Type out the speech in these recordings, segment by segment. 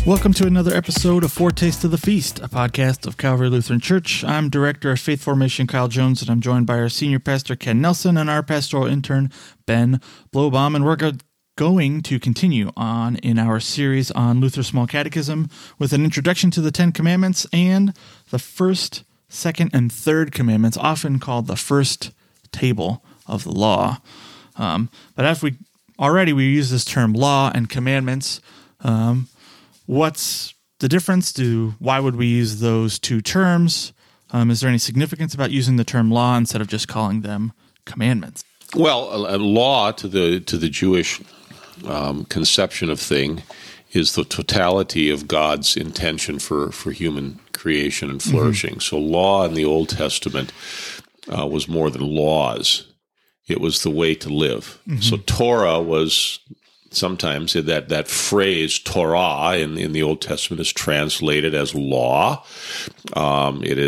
Welcome to another episode of Foretaste of the Feast, a podcast of Calvary Lutheran Church. I'm Director of Faith Formation Kyle Jones, and I'm joined by our Senior Pastor Ken Nelson and our Pastoral Intern Ben Blowbaum, and we're going to continue on in our series on Luther's Small Catechism with an introduction to the Ten Commandments and the first, second, and third commandments, often called the first table of the law. But as we use this term law and commandments. What's the difference? Why would we use those two terms? Is there any significance about using the term law instead of just calling them commandments? Well, a law to the Jewish conception of thing is the totality of God's intention for human creation and flourishing. Mm-hmm. So law in the Old Testament was more than laws. It was the way to live. Mm-hmm. So Torah was sometimes that phrase Torah in the Old Testament is translated as law. It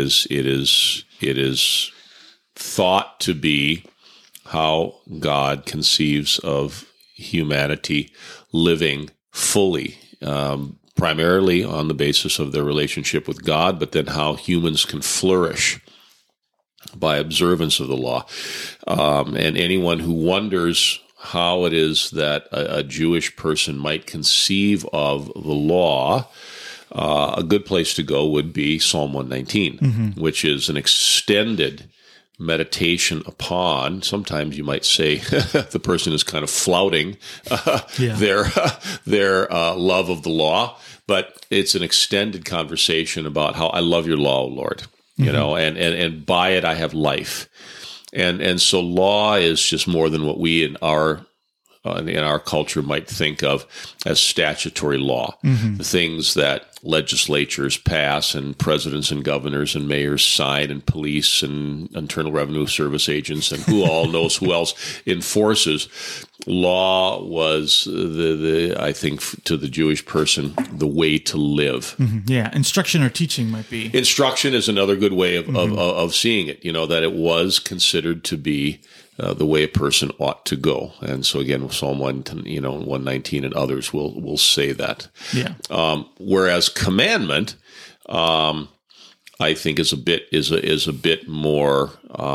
is thought to be how God conceives of humanity living fully, primarily on the basis of their relationship with God, but then how humans can flourish by observance of the law. And anyone who wonders how it is that a Jewish person might conceive of the law, a good place to go would be Psalm 119, mm-hmm. which is an extended meditation upon, sometimes you might say the person is kind of flouting their love of the law, but it's an extended conversation about how I love your law, O Lord, mm-hmm. and by it I have life. And so law is just more than what we in our culture might think of as statutory law, mm-hmm. the things that legislatures pass and presidents and governors and mayors sign and police and Internal Revenue Service agents and who all knows who else enforces. Law was I think to the Jewish person, the way to live. Mm-hmm. Yeah, instruction or teaching might be. Instruction is another good way of seeing it, that it was considered to be the way a person ought to go. And so again, Psalm 119 and others will say that. Yeah. Whereas commandment, I think is a bit more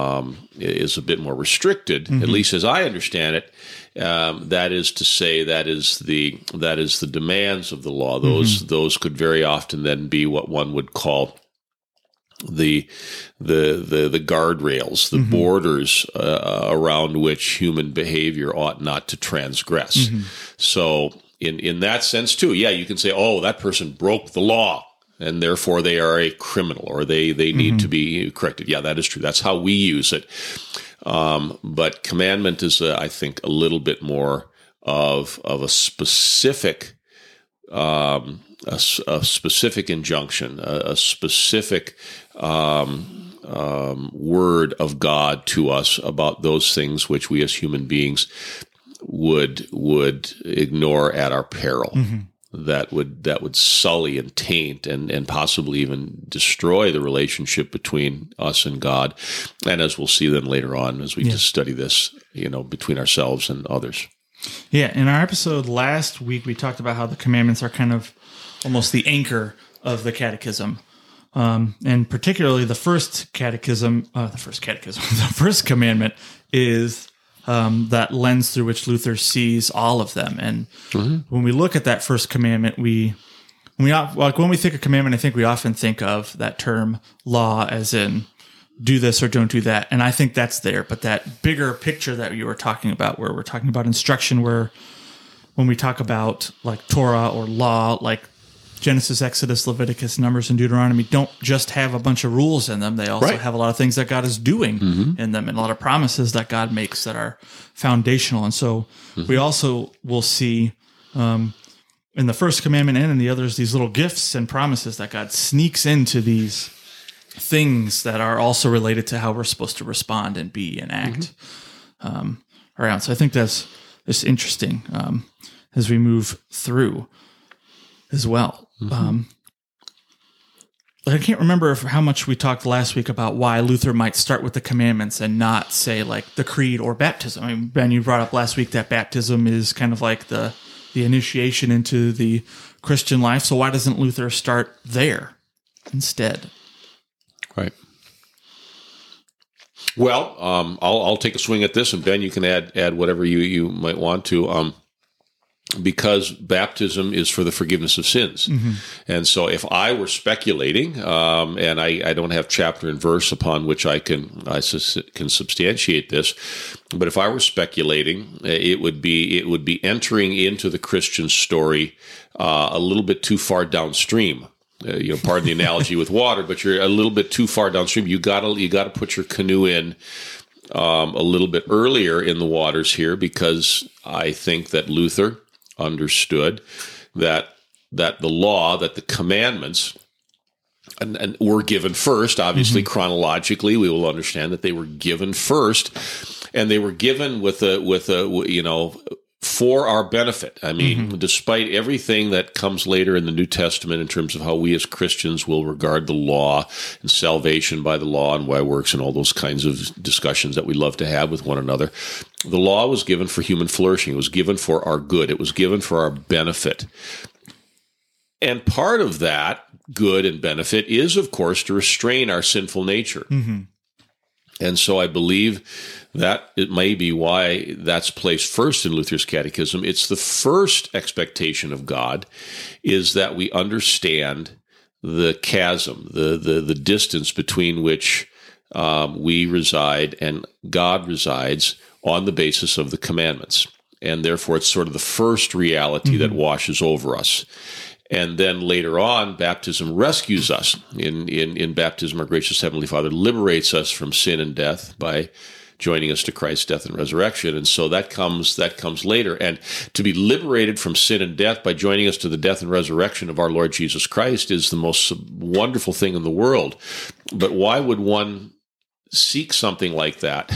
restricted, mm-hmm. at least as I understand it. That is to say, that is the demands of the law. Those could very often then be what one would call the guardrails, the mm-hmm. borders around which human behavior ought not to transgress. Mm-hmm. So in that sense too, yeah, you can say, oh, that person broke the law and therefore they are a criminal or they need mm-hmm. to be corrected. Yeah, that is true. That's how we use it. But commandment is, I think, a little bit more of a specific a specific injunction, a specific word of God to us about those things which we as human beings would ignore at our peril. Mm-hmm. That would sully and taint and possibly even destroy the relationship between us and God. And as we'll see then later on as we just study this, between ourselves and others. Yeah, in our episode last week, we talked about how the commandments are kind of almost the anchor of the catechism. And particularly the first commandment is that lens through which Luther sees all of them. And mm-hmm. when we look at that first commandment, when we think of commandment, I think we often think of that term law as in do this or don't do that. And I think that's there. But that bigger picture that you were talking about, where we're talking about instruction, where when we talk about like Torah or law, like Genesis, Exodus, Leviticus, Numbers, and Deuteronomy don't just have a bunch of rules in them. They also have a lot of things that God is doing mm-hmm. in them and a lot of promises that God makes that are foundational. And so mm-hmm. we also will see in the first commandment and in the others, these little gifts and promises that God sneaks into these things that are also related to how we're supposed to respond and be and act around. So I think that's interesting as we move through as well. Mm-hmm. I can't remember how much we talked last week about why Luther might start with the commandments and not say like the creed or baptism. I mean, Ben, you brought up last week that baptism is kind of like the the initiation into the Christian life. So why doesn't Luther start there instead? Right. Well, I'll take a swing at this, and Ben, you can add whatever you might want to. Because baptism is for the forgiveness of sins. Mm-hmm. And so if I were speculating, and I don't have chapter and verse upon which I can substantiate this, but if I were speculating, it would be entering into the Christian story a little bit too far downstream. Pardon the analogy with water, but you're a little bit too far downstream. You gotta put your canoe in a little bit earlier in the waters here, because I think that Luther understood that the law, that the commandments, and were given first. Obviously, mm-hmm. chronologically, we will understand that they were given first, and they were given with a for our benefit. I mean, mm-hmm. despite everything that comes later in the New Testament in terms of how we as Christians will regard the law and salvation by the law and by works and all those kinds of discussions that we love to have with one another, the law was given for human flourishing. It was given for our good. It was given for our benefit. And part of that good and benefit is, of course, to restrain our sinful nature. Mm-hmm. And so I believe that it may be why that's placed first in Luther's catechism. It's the first expectation of God, is that we understand the chasm, the distance between which we reside and God resides on the basis of the commandments. And therefore, it's sort of the first reality mm-hmm. that washes over us. And then later on, baptism rescues us. In baptism, our gracious Heavenly Father liberates us from sin and death by joining us to Christ's death and resurrection. And so that comes later. And to be liberated from sin and death by joining us to the death and resurrection of our Lord Jesus Christ is the most wonderful thing in the world. But why would one seek something like that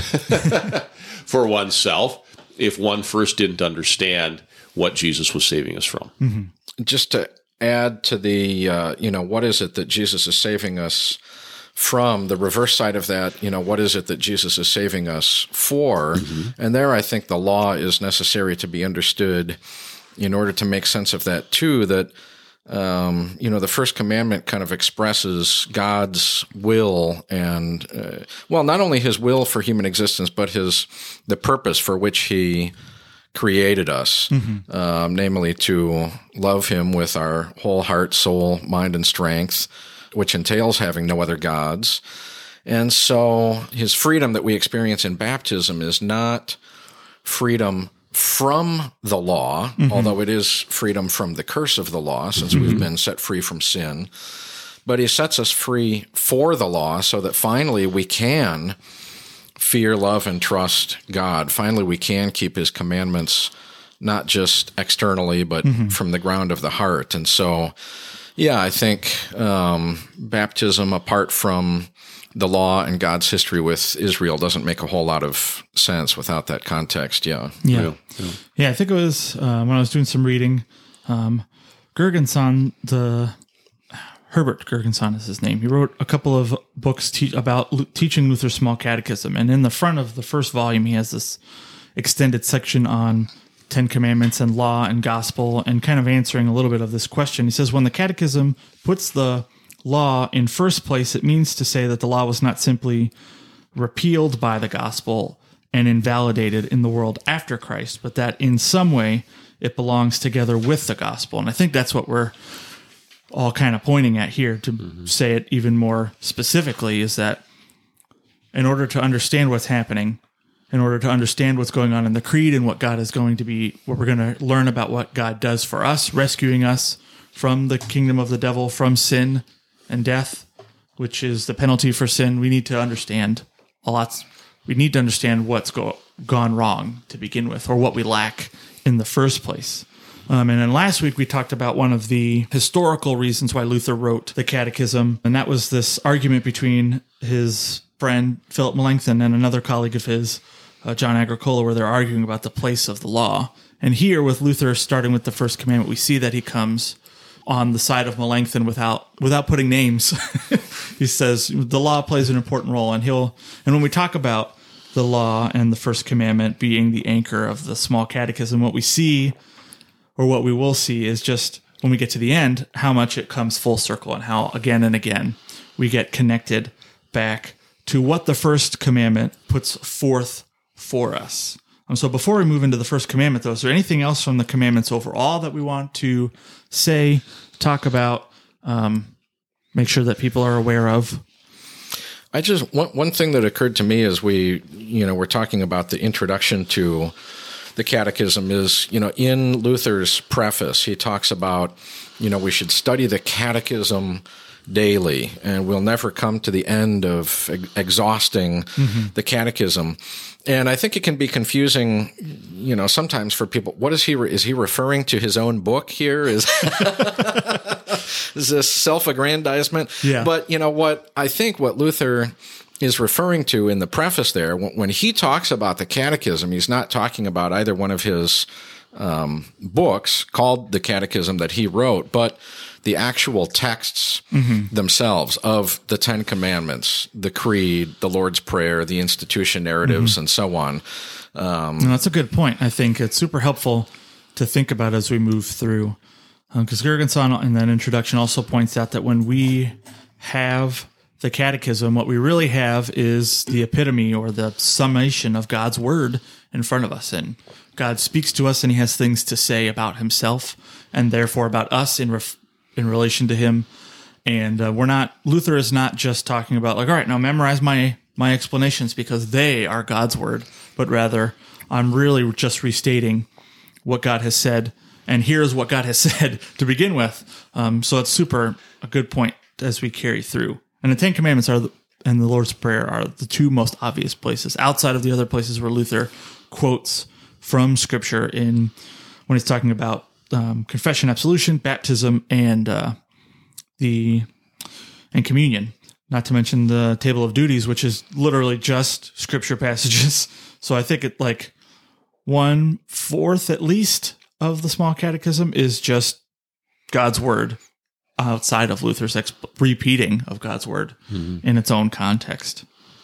for oneself if one first didn't understand what Jesus was saving us from? Mm-hmm. Just to add to the, what is it that Jesus is saving us from? The reverse side of that, what is it that Jesus is saving us for? Mm-hmm. And there I think the law is necessary to be understood in order to make sense of that too, that, the first commandment kind of expresses God's will and, not only his will for human existence, but the purpose for which he created us, mm-hmm. Namely to love him with our whole heart, soul, mind, and strength, which entails having no other gods. And so his freedom that we experience in baptism is not freedom from the law, mm-hmm. although it is freedom from the curse of the law, since mm-hmm. we've been set free from sin. But he sets us free for the law so that finally we can fear, love, and trust God. Finally, we can keep his commandments, not just externally, but mm-hmm. from the ground of the heart. And so, I think baptism, apart from the law and God's history with Israel, doesn't make a whole lot of sense without that context. Yeah, I think it was when I was doing some reading, Gergenson, Herbert Gergenson is his name. He wrote a couple of books about teaching Luther's small catechism. And in the front of the first volume, he has this extended section on 10 Commandments and law and gospel, and kind of answering a little bit of this question. He says, when the catechism puts the law in first place, it means to say that the law was not simply repealed by the gospel and invalidated in the world after Christ, but that in some way it belongs together with the gospel. And I think that's what we're all kind of pointing at here, to mm-hmm. say it even more specifically, is that in order to understand what's happening, in order to understand what's going on in the creed and what God is going to be, what we're going to learn about what God does for us, rescuing us from the kingdom of the devil, from sin and death, which is the penalty for sin, we need to understand a lot. We need to understand what's gone wrong to begin with, or what we lack in the first place. And then last week we talked about one of the historical reasons why Luther wrote the Catechism, and that was this argument between his friend Philip Melanchthon and another colleague of his, John Agricola, where they're arguing about the place of the law. And here, with Luther starting with the first commandment, we see that he comes on the side of Melanchthon without putting names. He says the law plays an important role, and when we talk about the law and the first commandment being the anchor of the small catechism, what we see, or what we will see is just when we get to the end, how much it comes full circle and how again and again we get connected back to what the first commandment puts forth for us. So before we move into the first commandment, though, is there anything else from the commandments overall that we want to say, talk about, make sure that people are aware of? I just one thing that occurred to me as we're talking about the introduction to the Catechism is, in Luther's preface, he talks about, we should study the Catechism daily, and we'll never come to the end of exhausting the Catechism. And I think it can be confusing, sometimes for people. What is he referring to his own book here? Is this self-aggrandizement? Yeah. But I think what Luther is referring to in the preface there, when he talks about the Catechism, he's not talking about either one of his books called the Catechism that he wrote, but the actual texts themselves of the Ten Commandments, the Creed, the Lord's Prayer, the Institution Narratives, and so on. That's a good point. I think it's super helpful to think about as we move through, because Gergenson in that introduction also points out that when we have the Catechism, what we really have is the epitome or the summation of God's Word in front of us. And God speaks to us and he has things to say about himself and therefore about us in relation to him. And Luther is not just talking about all right, now memorize my explanations because they are God's Word, but rather I'm really just restating what God has said. And here's what God has said to begin with. So it's a good point as we carry through. And the Ten Commandments and the Lord's Prayer are the two most obvious places outside of the other places where Luther quotes from Scripture when he's talking about confession, absolution, baptism, and communion. Not to mention the Table of Duties, which is literally just Scripture passages. So I think it 1/4 at least of the Small Catechism is just God's Word, outside of Luther's repeating of God's Word in its own context.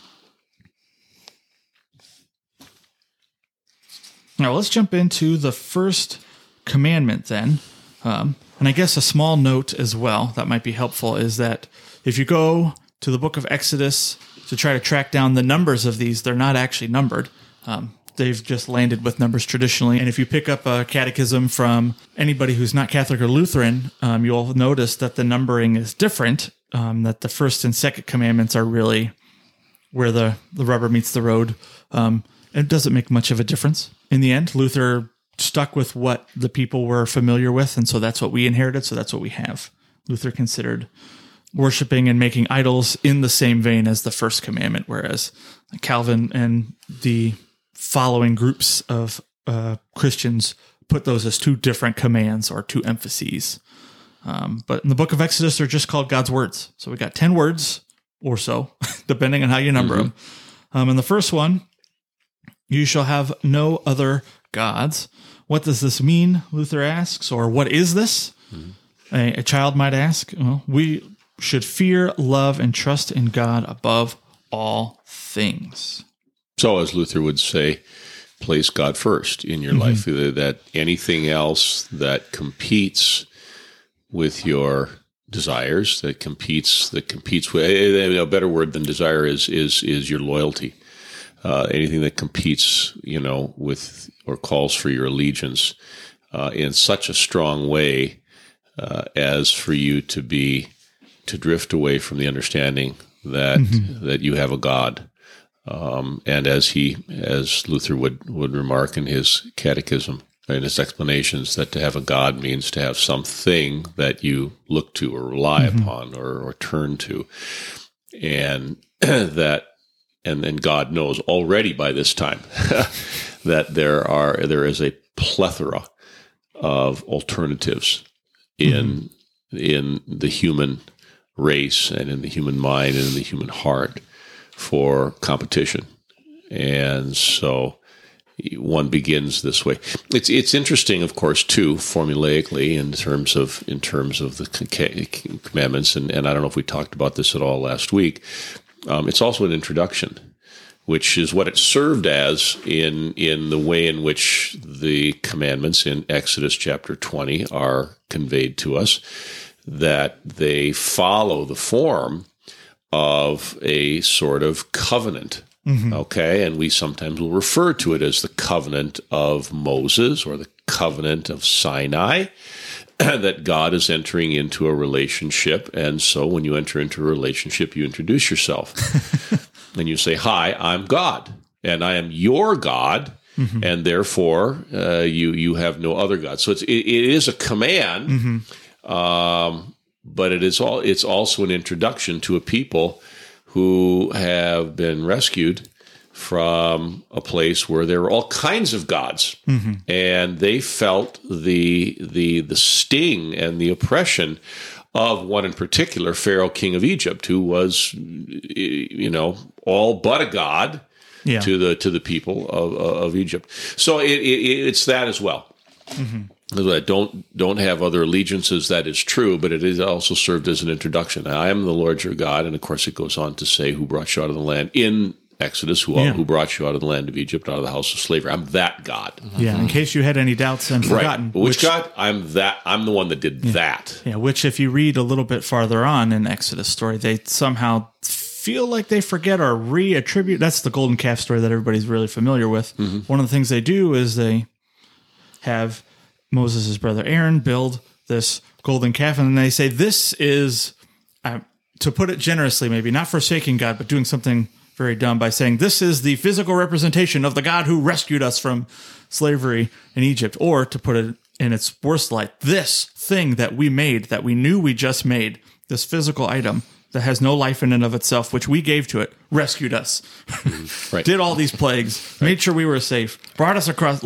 Now, let's jump into the first commandment then. And I guess a small note as well that might be helpful is that if you go to the book of Exodus to try to track down the numbers of these, they're not actually numbered. They've just landed with numbers traditionally. And if you pick up a catechism from anybody who's not Catholic or Lutheran, you'll notice that the numbering is different, that the first and second commandments are really where the rubber meets the road. It doesn't make much of a difference. In the end, Luther stuck with what the people were familiar with, and so that's what we inherited, so that's what we have. Luther considered worshiping and making idols in the same vein as the first commandment, whereas Calvin and the following groups of Christians put those as two different commands or two emphases. But in the book of Exodus, they're just called God's words. So we got 10 words or so, depending on how you number them. And the first one, you shall have no other gods. What does this mean, Luther asks, or what is this? A child might ask. Well, we should fear, love, and trust in God above all things. So, as Luther would say, place God first in your life. That anything else that competes with your desires, that competes with a better word than desire is your loyalty. Anything that competes, with or calls for your allegiance in such a strong way as for you to drift away from the understanding that you have a God. And as Luther would remark in his catechism, in his explanations, that to have a God means to have something that you look to or rely upon or turn to. And and God knows already by this time that there is a plethora of alternatives in the human race and in the human mind and in the human heart for competition. And so one begins this way. It's interesting, of course, too, formulaically in terms of the commandments, and I don't know if we talked about this at all last week. It's also an introduction, which is what it served as in the way in which the commandments in Exodus chapter 20 are conveyed to us, that they follow the form of a sort of covenant. Okay, and we sometimes will refer to it as the covenant of Moses or the covenant of Sinai, that God is entering into a relationship. And so when you enter into a relationship, you introduce yourself. And you say, hi, I'm God, and I am your God, and therefore you have no other God. So it is a command, but it's also an introduction to a people who have been rescued from a place where there were all kinds of gods, and they felt the sting and the oppression of one in particular, Pharaoh, king of Egypt, who was, all but a god to the people of Egypt. So it's that as well. Don't have other allegiances. That is true, but it is also served as an introduction. I am the Lord your God, and of course it goes on to say, who brought you out of the land in Exodus, who brought you out of the land of Egypt, out of the house of slavery. I'm that God. Yeah, in case you had any doubts and forgotten. Right. Which God? I'm the one that did that. Yeah, which if you read a little bit farther on in Exodus story, they somehow feel like they forget or reattribute. That's the golden calf story that everybody's really familiar with. One of the things they do is they have Moses' brother Aaron build this golden calf, and then they say, this is, to put it generously, maybe not forsaking God, but doing something very dumb by saying, this is the physical representation of the God who rescued us from slavery in Egypt. Or to put it in its worst light, this thing that we made, that we knew we just made, this physical item that has no life in and of itself, which we gave to it, rescued us, did all these plagues, made sure we were safe, brought us across,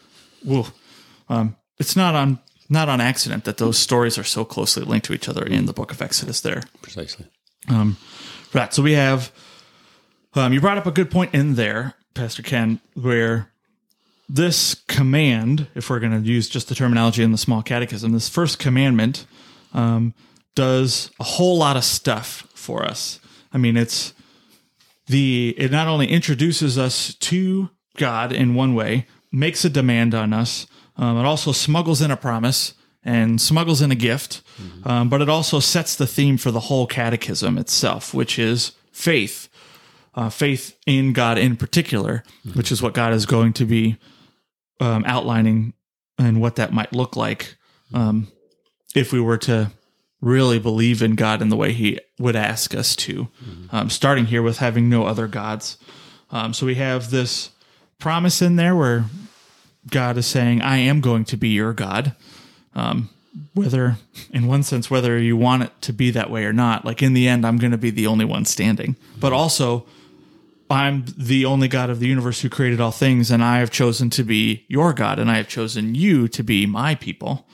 it's not on accident that those stories are so closely linked to each other in the book of Exodus there. Precisely. Right. So we have, you brought up a good point in there, Pastor Ken, where this command, if we're going to use just the terminology in the small catechism, this first commandment does a whole lot of stuff for us. I mean, it not only introduces us to God in one way, makes a demand on us, it also smuggles in a promise and smuggles in a gift, but it also sets the theme for the whole catechism itself, which is faith. Faith in God in particular, which is what God is going to be outlining and what that might look like if we were to really believe in God in the way he would ask us to, starting here with having no other gods. So we have this promise in there where God is saying, I am going to be your God, whether, in one sense, whether you want it to be that way or not. Like, in the end, I'm going to be the only one standing. But also, I'm the only God of the universe who created all things, and I have chosen to be your God, and I have chosen you to be my people.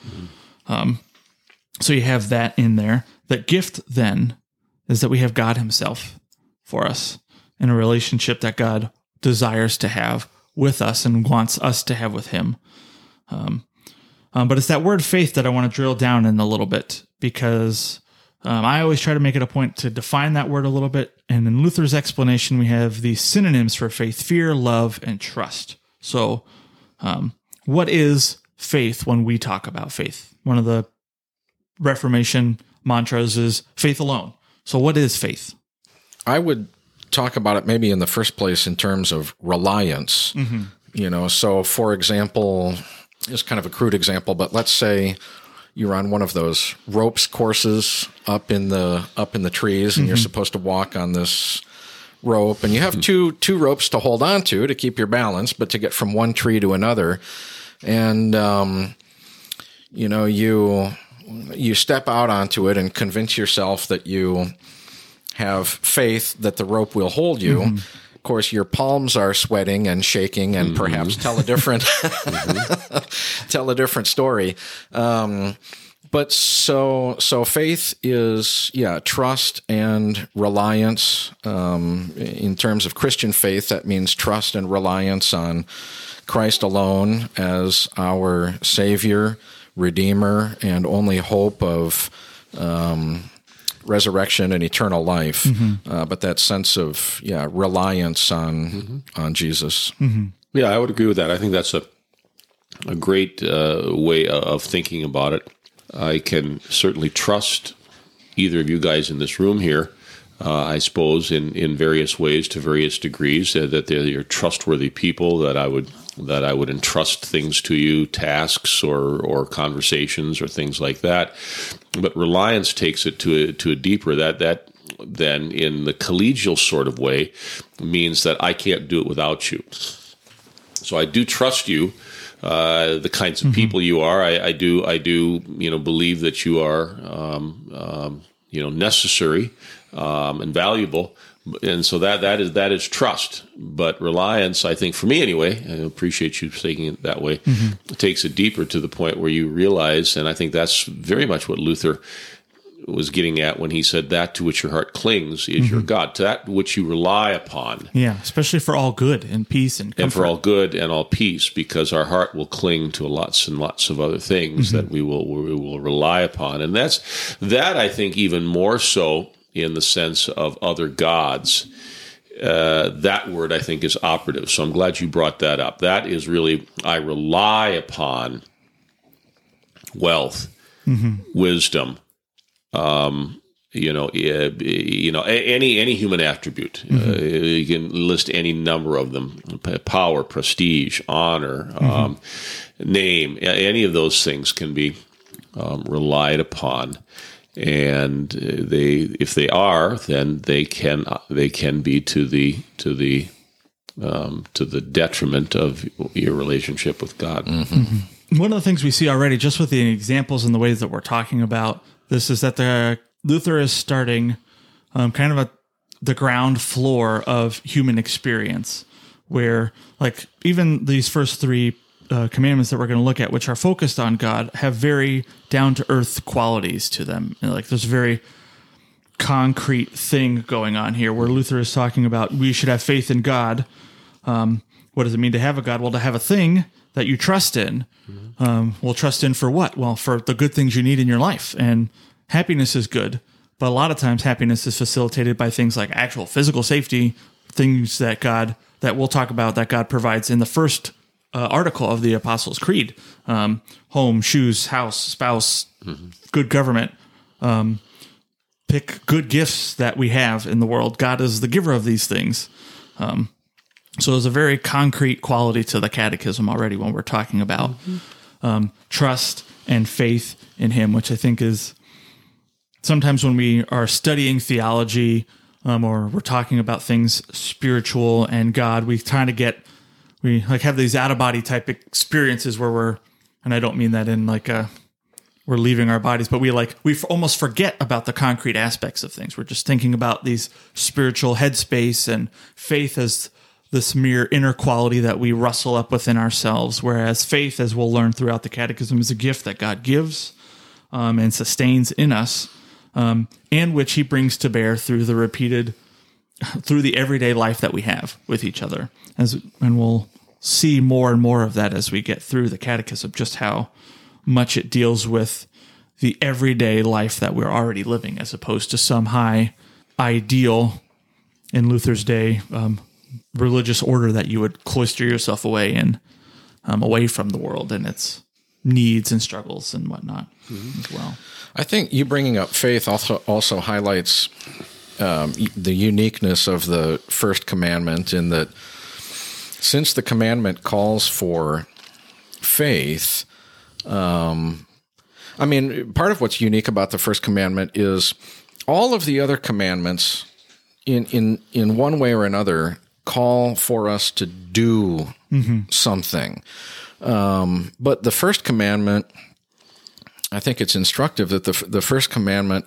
So you have that in there. That gift, then, is that we have God himself for us in a relationship that God desires to have with us and wants us to have with him. But it's that word faith that I want to drill down in a little bit, because I always try to make it a point to define that word a little bit. And in Luther's explanation, we have these synonyms for faith: fear, love, and trust. So what is faith when we talk about faith? One of the Reformation mantras is faith alone. So what is faith? I would talk about it maybe in the first place in terms of reliance. So for example, it's kind of a crude example, but let's say you're on one of those ropes courses up in the trees, and you're supposed to walk on this rope, and you have two ropes to hold on to keep your balance, but to get from one tree to another. And you step out onto it and convince yourself that you have faith that the rope will hold you. Of course, your palms are sweating and shaking, and perhaps tell a different story. But so faith is trust and reliance. In terms of Christian faith, that means trust and reliance on Christ alone as our Savior, Redeemer, and only hope of resurrection and eternal life. But that sense of reliance on Jesus. Yeah, I would agree with that. I think that's a great way of thinking about it. I can certainly trust either of you guys in this room here, I suppose, in various ways to various degrees, that they're trustworthy people, that I would entrust things to you, tasks or conversations or things like that. But reliance takes it to a deeper, that then in the collegial sort of way means that I can't do it without you. So I do trust you, the kinds of people you are. I do believe that you are necessary and valuable. And so that is trust. But reliance, I think, for me anyway, I appreciate you taking it that way, takes it deeper to the point where you realize, and I think that's very much what Luther was getting at when he said, that to which your heart clings is your God, to that which you rely upon. Yeah, especially for all good and peace and comfort. And for all good and all peace, because our heart will cling to lots and lots of other things that we will rely upon. And that I think even more so in the sense of other gods. That word, I think, is operative. So I'm glad you brought that up. That is really, I rely upon wealth, wisdom, any human attribute. You can list any number of them: power, prestige, honor, name. Any of those things can be relied upon. And if they are, then they can be to the detriment of your relationship with God. One of the things we see already, just with the examples and the ways that we're talking about this, is that Luther is starting kind of the ground floor of human experience, where like even these first three commandments that we're going to look at, which are focused on God, have very down-to-earth qualities to them. Like there's a very concrete thing going on here where Luther is talking about we should have faith in God. What does it mean to have a God? Well, to have a thing that you trust in. Well, trust in for what? Well, for the good things you need in your life. And happiness is good, but a lot of times happiness is facilitated by things like actual physical safety, things that we'll talk about that God provides in the first article of the Apostles' Creed. Home, shoes, house, spouse, good government. Pick good gifts that we have in the world. God is the giver of these things. So there's a very concrete quality to the catechism already when we're talking about trust and faith in Him, which I think is sometimes when we are studying theology or we're talking about things spiritual and God, we kind of we have these out-of-body type experiences where and I don't mean that in like we're leaving our bodies, but we almost forget about the concrete aspects of things. We're just thinking about these spiritual headspace and faith as this mere inner quality that we rustle up within ourselves, whereas faith, as we'll learn throughout the catechism, is a gift that God gives and sustains in us, and which He brings to bear through the everyday life that we have with each other. And we'll see more and more of that as we get through the catechism, just how much it deals with the everyday life that we're already living, as opposed to some high ideal in Luther's day religious order that you would cloister yourself away in, away from the world and its needs and struggles and whatnot as well. I think you bringing up faith also highlights the uniqueness of the first commandment, in that since the commandment calls for faith, part of what's unique about the first commandment is all of the other commandments in one way or another call for us to do something. But the first commandment, I think it's instructive that the first commandment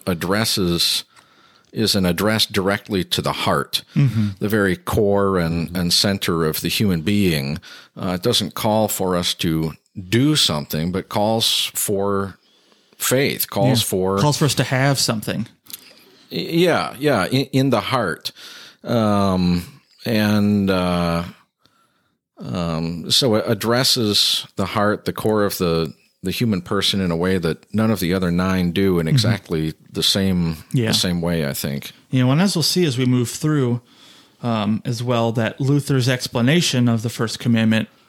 is an address directly to the heart, the very core and center of the human being. It doesn't call for us to do something, but calls for faith, calls for us to have something. Yeah, in the heart. So it addresses the heart, the core of the human person, in a way that none of the other 9 do, in exactly the same way, I think. And as we'll see as we move through as well, that Luther's explanation of the first commandment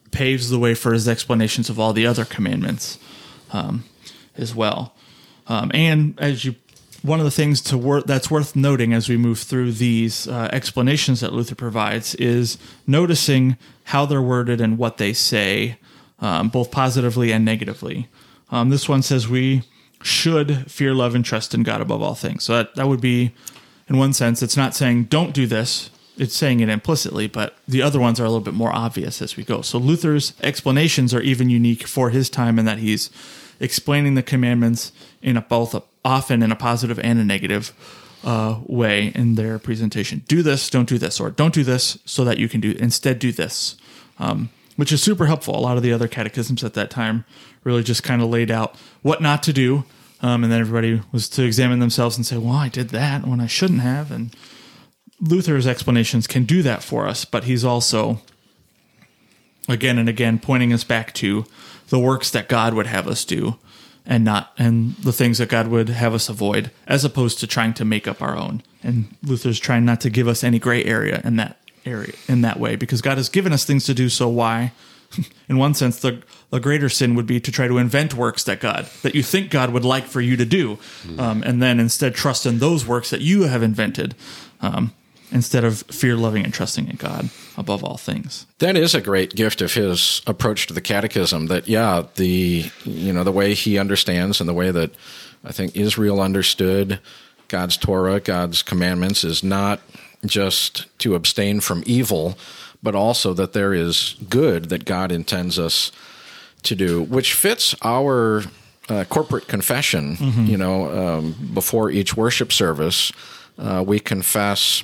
paves the way for his explanations of all the other commandments as well. And one of the things that's worth noting as we move through these explanations that Luther provides is noticing how they're worded and what they say, both positively and negatively. This one says we should fear, love, and trust in God above all things. So that would be, in one sense, it's not saying don't do this. It's saying it implicitly, but the other ones are a little bit more obvious as we go. So Luther's explanations are even unique for his time in that he's explaining the commandments often in a positive and a negative way in their presentation. Do this, don't do this, or don't do this so that you can instead do this, which is super helpful. A lot of the other catechisms at that time really just kind of laid out what not to do, and then everybody was to examine themselves and say, well, I did that when I shouldn't have, and Luther's explanations can do that for us, but he's also, again and again, pointing us back to the works that God would have us do and the things that God would have us avoid, as opposed to trying to make up our own. And Luther's trying not to give us any gray area in that way, because God has given us things to do. So why, in one sense, the greater sin would be to try to invent works that you think God would like for you to do, and then instead trust in those works that you have invented, instead of fear, loving, and trusting in God above all things. That is a great gift of his approach to the catechism, that, the way he understands and the way that I think Israel understood God's Torah, God's commandments, is not just to abstain from evil, but also that there is good that God intends us to do, which fits our corporate confession. Before each worship service, we confess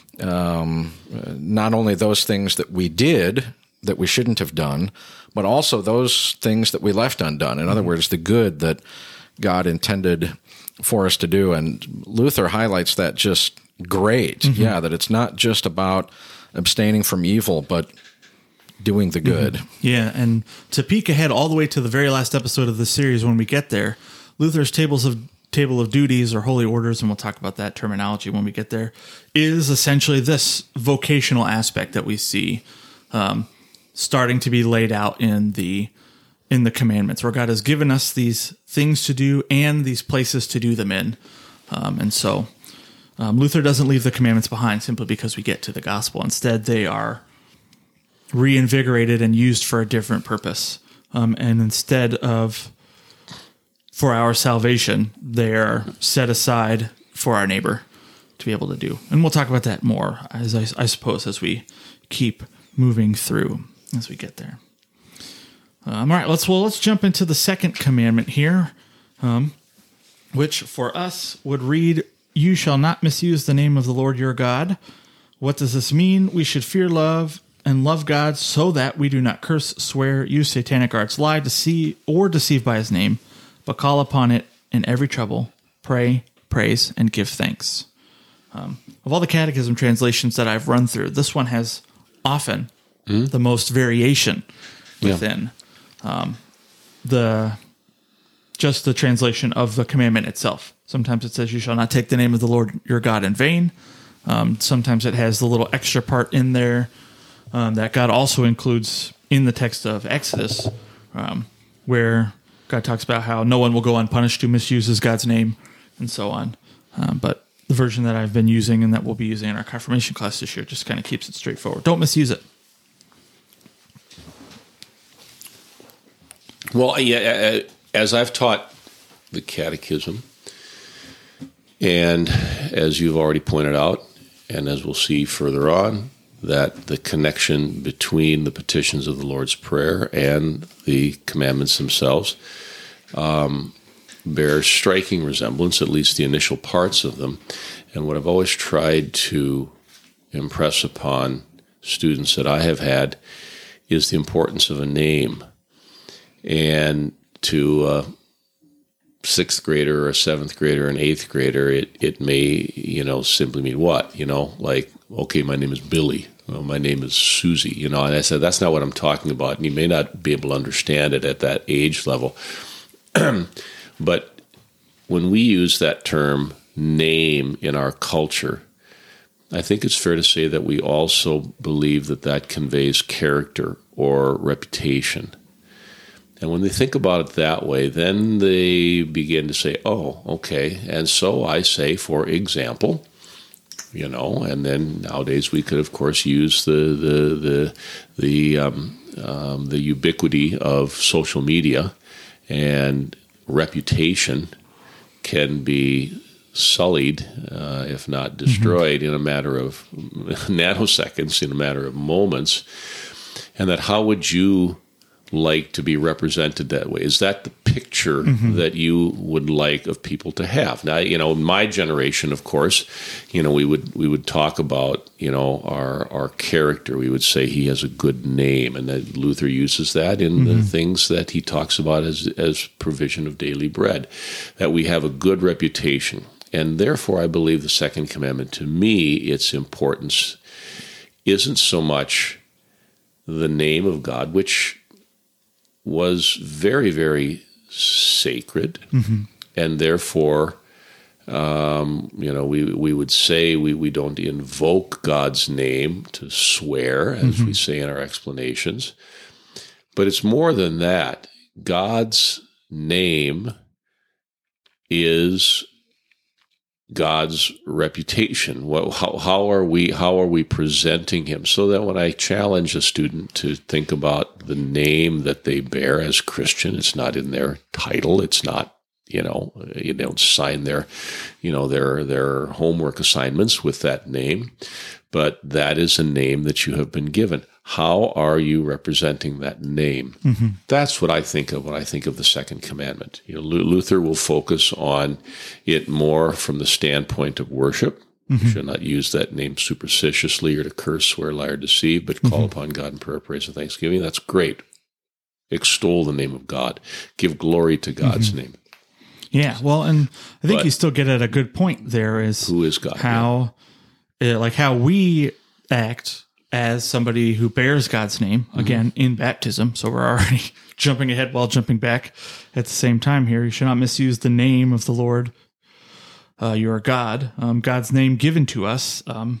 not only those things that we did that we shouldn't have done, but also those things that we left undone. In other words, the good that God intended for us to do. And Luther highlights that just great. That it's not just about abstaining from evil, but doing the good. Yeah, and to peek ahead all the way to the very last episode of the series when we get there, Luther's table of duties or holy orders, and we'll talk about that terminology when we get there, is essentially this vocational aspect that we see starting to be laid out in the commandments, where God has given us these things to do and these places to do them in. And so Luther doesn't leave the commandments behind simply because we get to the gospel. Instead, they are reinvigorated and used for a different purpose. And instead of for our salvation, they're set aside for our neighbor to be able to do. And we'll talk about that more, as I suppose, as we keep moving through, as we get there. All right, let's jump into the second commandment here, which for us would read, "You shall not misuse the name of the Lord your God." What does this mean? We should fear, love, and love God so that we do not curse, swear, use satanic arts, lie, deceive, or deceive by his name, but call upon it in every trouble, pray, praise, and give thanks. Of all the catechism translations that I've run through, this one has often the most variation within the translation of the commandment itself. Sometimes it says, "You shall not take the name of the Lord your God in vain." Sometimes it has the little extra part in there that God also includes in the text of Exodus, where God talks about how no one will go unpunished who misuses God's name, and so on. But the version that I've been using and that we'll be using in our confirmation class this year just kind of keeps it straightforward. Don't misuse it. Well, as I've taught the catechism, and as you've already pointed out, and as we'll see further on, that the connection between the petitions of the Lord's Prayer and the commandments themselves bear striking resemblance, at least the initial parts of them. And what I've always tried to impress upon students that I have had is the importance of a name. And to a sixth grader or a seventh grader or an eighth grader, it may, simply mean what? Like, okay, my name is Billy. Well, my name is Susie, and I said, that's not what I'm talking about. And you may not be able to understand it at that age level. But when we use that term name in our culture, I think it's fair to say that we also believe that conveys character or reputation. And when they think about it that way, then they begin to say, oh, okay. And so I say, for example, and then nowadays we could, of course, use the ubiquity of social media, and reputation can be sullied, if not destroyed, in a matter of nanoseconds, in a matter of moments. And that how would you like to be represented that way? Is that the picture that you would like of people to have? Now, my generation, of course, we would talk about, our character. We would say he has a good name, and that Luther uses that in the things that he talks about as provision of daily bread, that we have a good reputation. And therefore, I believe the second commandment, to me, its importance isn't so much the name of God, which was very, very sacred, and therefore, we would say we don't invoke God's name to swear, as we say in our explanations, but it's more than that. God's name is God's reputation. How are we presenting him? So that when I challenge a student to think about the name that they bear as Christian, it's not in their title. It's not, you don't sign their homework assignments with that name, but that is a name that you have been given. How are you representing that name? That's what I think of when I think of the second commandment. Luther will focus on it more from the standpoint of worship. You should not use that name superstitiously or to curse, swear, lie, or deceive, but call upon God in prayer, praise, and thanksgiving. That's great. Extol the name of God. Give glory to God's name. Yeah, well, and I think you still get at a good point there is who is God? How we act as somebody who bears God's name, again, in baptism. So we're already jumping ahead while jumping back at the same time here. You should not misuse the name of the Lord, your God, God's name given to us.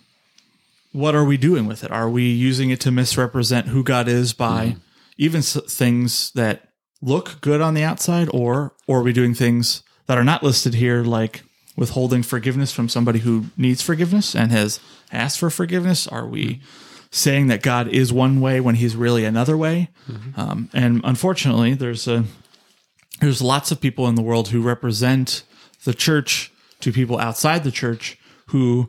What are we doing with it? Are we using it to misrepresent who God is by even things that look good on the outside, or are we doing things that are not listed here, like withholding forgiveness from somebody who needs forgiveness and has asked for forgiveness? Are we saying that God is one way when he's really another way? And unfortunately, there's lots of people in the world who represent the church to people outside the church who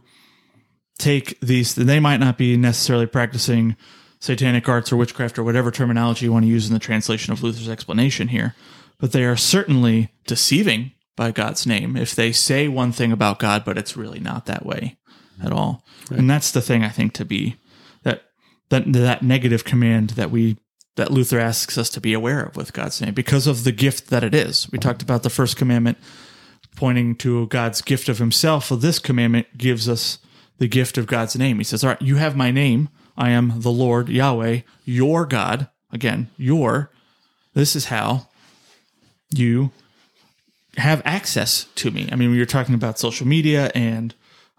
take these, they might not be necessarily practicing satanic arts or witchcraft or whatever terminology you want to use in the translation of Luther's explanation here, but they are certainly deceiving by God's name if they say one thing about God, but it's really not that way at all. Right. And that's the thing, I think, to be that negative command that Luther asks us to be aware of with God's name, because of the gift that it is. We talked about the first commandment pointing to God's gift of himself. Well, this commandment gives us the gift of God's name. He says, all right, you have my name. I am the Lord, Yahweh, your God. Again, this is how you have access to me. I mean, when you're talking about social media and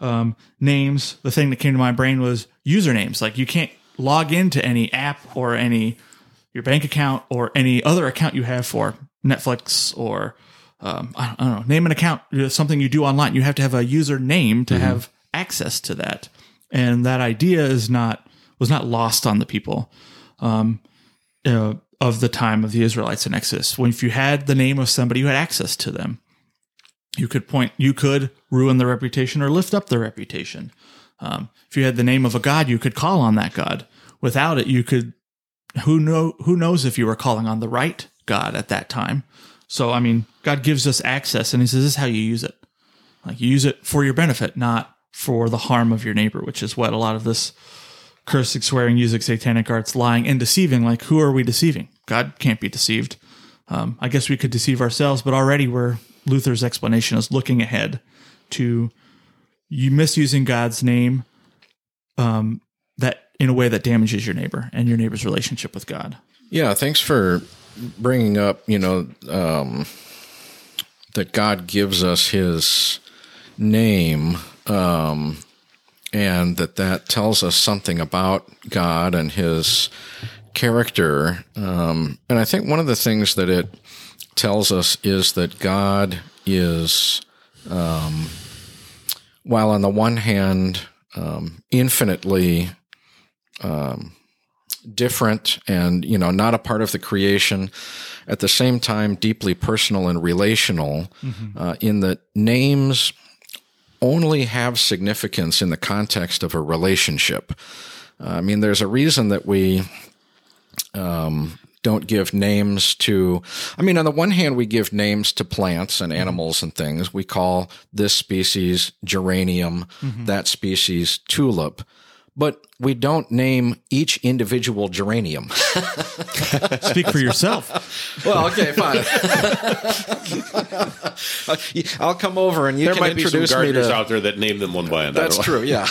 names, the thing that came to my brain was usernames. Like, you can't log into any app or your bank account or any other account you have for Netflix or I don't know, name an account, something you do online. You have to have a username to have access to that. And that idea was not lost on the people of the time of the Israelites in Exodus. If you had the name of somebody, you had access to them. You could ruin their reputation or lift up their reputation. If you had the name of a god, you could call on that god. Without it, who knows if you were calling on the right god at that time. So, I mean, God gives us access, and he says, this is how you use it. Like, you use it for your benefit, not for the harm of your neighbor, which is what a lot of this cursing, swearing, using satanic arts, lying, and deceiving. Like, who are we deceiving? God can't be deceived. I guess we could deceive ourselves, but already Luther's explanation is looking ahead to you misusing God's name that in a way that damages your neighbor and your neighbor's relationship with God. Yeah, thanks for bringing up, that God gives us his name, and that tells us something about God and his character. And I think one of the things that it tells us is that God is, while on the one hand, infinitely different and, not a part of the creation, at the same time deeply personal and relational, in that names only have significance in the context of a relationship. There's a reason that we don't give names to, on the one hand, we give names to plants and animals and things. We call this species geranium, that species tulip. But we don't name each individual geranium. Speak for yourself. Well, okay, fine. I'll come over and you can introduce me to... There might be some gardeners out there that name them one by another. That's true, yeah.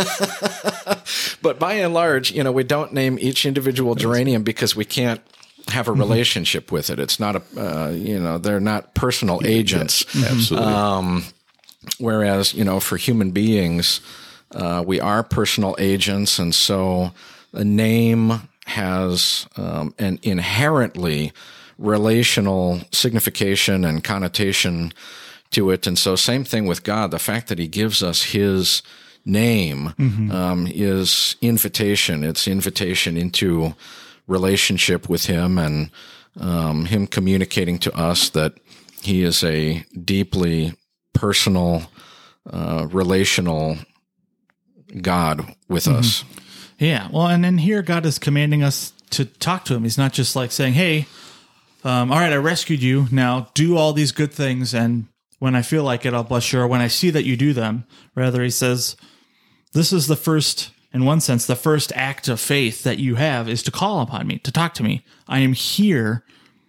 But by and large, we don't name each individual geranium because we can't have a relationship with it. It's not they're not personal agents. Absolutely. Whereas, for human beings... we are personal agents, and so a name has an inherently relational signification and connotation to it. And so same thing with God. The fact that he gives us his name is invitation. It's invitation into relationship with him and him communicating to us that he is a deeply personal, relational God with us. Yeah. Well, and then here God is commanding us to talk to him. He's not just like saying, hey, all right, I rescued you. Now do all these good things. And when I feel like it, I'll bless you. Or when I see that you do them. Rather, he says, this is the first, in one sense, the first act of faith that you have is to call upon me, to talk to me. I am here,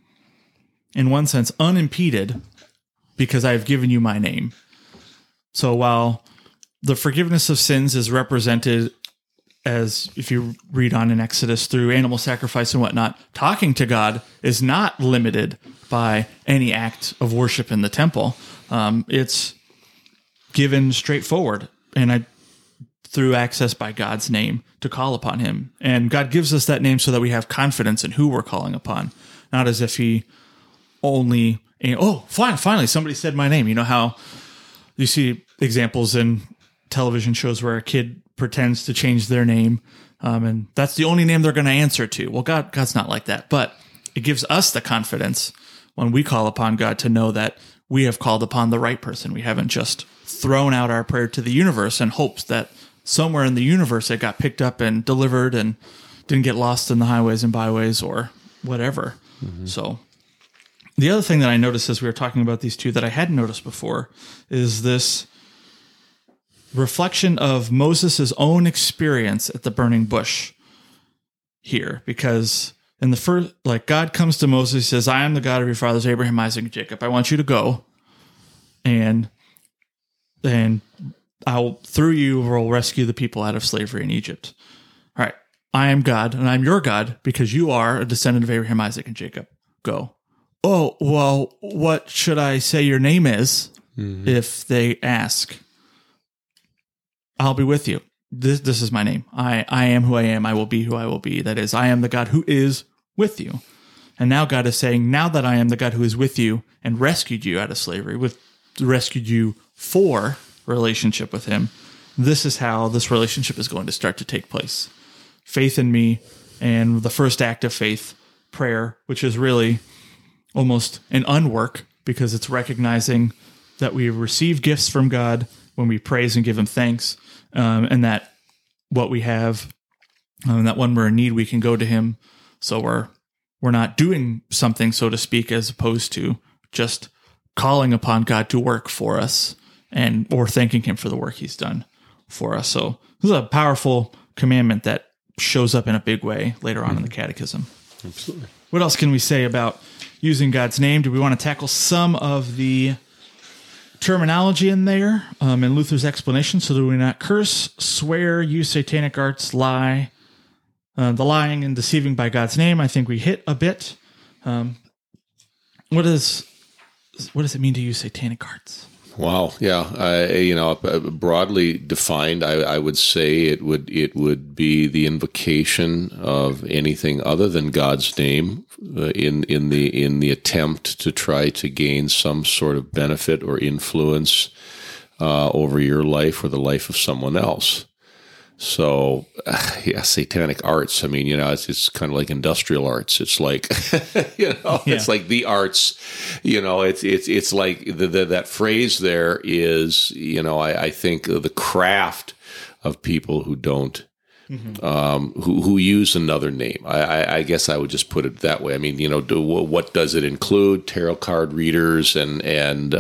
in one sense, unimpeded because I have given you my name. So while the forgiveness of sins is represented as, if you read on in Exodus, through animal sacrifice and whatnot, talking to God is not limited by any act of worship in the temple. It's given straightforward and through access by God's name to call upon him. And God gives us that name so that we have confidence in who we're calling upon, not as if he only, finally, somebody said my name. You know how you see examples in television shows where a kid pretends to change their name, and that's the only name they're going to answer to. Well, God's not like that, but it gives us the confidence when we call upon God to know that we have called upon the right person. We haven't just thrown out our prayer to the universe in hopes that somewhere in the universe it got picked up and delivered and didn't get lost in the highways and byways or whatever. So the other thing that I noticed as we were talking about these two that I hadn't noticed before is this reflection of Moses' own experience at the burning bush here, because in the first, God comes to Moses, he says, I am the God of your fathers, Abraham, Isaac, and Jacob. I want you to go, and through you will rescue the people out of slavery in Egypt. All right. I am God, and I'm your God because you are a descendant of Abraham, Isaac, and Jacob. Go. Oh, well, what should I say your name is if they ask? I'll be with you. This is my name. I am who I am. I will be who I will be. That is, I am the God who is with you. And now God is saying, now that I am the God who is with you and rescued you out of slavery, rescued you for relationship with him, this is how this relationship is going to start to take place. Faith in me, and the first act of faith, prayer, which is really almost an unwork because it's recognizing that we receive gifts from God when we praise and give him thanks, and that what we have, that when we're in need, we can go to him. So we're not doing something, so to speak, as opposed to just calling upon God to work for us or thanking him for the work he's done for us. So this is a powerful commandment that shows up in a big way later on in the Catechism. Absolutely. What else can we say about using God's name? Do we want to tackle some of the terminology in there in Luther's explanation? So do we not curse, swear, use satanic arts, lie, the lying and deceiving by God's name? I think we hit a bit. What does it mean to use satanic arts? Wow. Yeah. Broadly defined, I would say it would be the invocation of anything other than God's name in the attempt to try to gain some sort of benefit or influence over your life or the life of someone else. So, satanic arts. I mean, it's kind of like industrial arts. It's like, it's like the arts. It's like that phrase there is, I think the craft of people who don't, who use another name. I guess I would just put it that way. I mean, what does it include? Tarot card readers and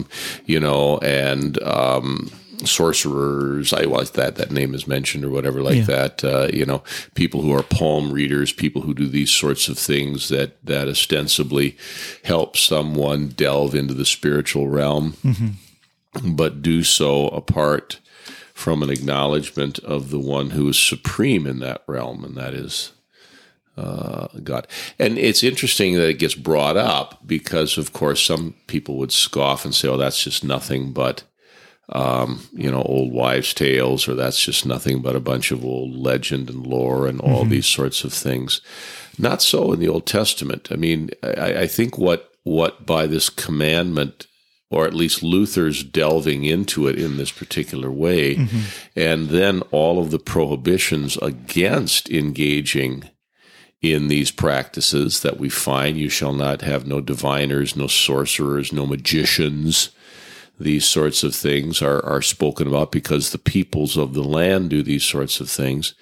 sorcerers, I like that name is mentioned or whatever like that. People who are palm readers, people who do these sorts of things that ostensibly help someone delve into the spiritual realm, but do so apart from an acknowledgement of the one who is supreme in that realm, and that is God. And it's interesting that it gets brought up because, of course, some people would scoff and say, "Oh, that's just nothing but old wives' tales, or that's just nothing but a bunch of old legend and lore and all these sorts of things." Not so in the Old Testament. I mean, I think what by this commandment, or at least Luther's delving into it in this particular way, and then all of the prohibitions against engaging in these practices that we find: you shall not have no diviners, no sorcerers, no magicians. These sorts of things are spoken about because the peoples of the land do these sorts of things.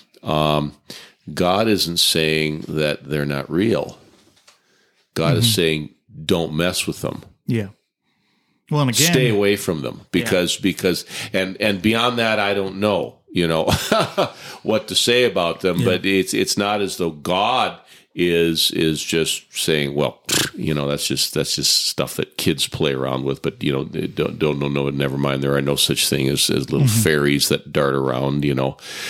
God isn't saying that they're not real. God is saying, don't mess with them. Yeah. Well, and again, stay away from them because and beyond that, I don't know, what to say about them. Yeah. But it's not as though God is just saying, well, that's just stuff that kids play around with. But don't never mind. There are no such thing as little fairies that dart around, in